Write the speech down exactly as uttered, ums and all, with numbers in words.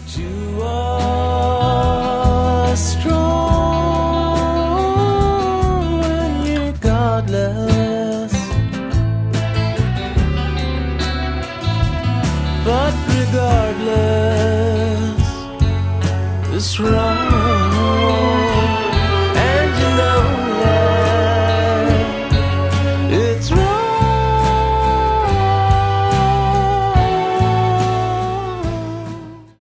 You are strong when you're godless, but regardless, it's right.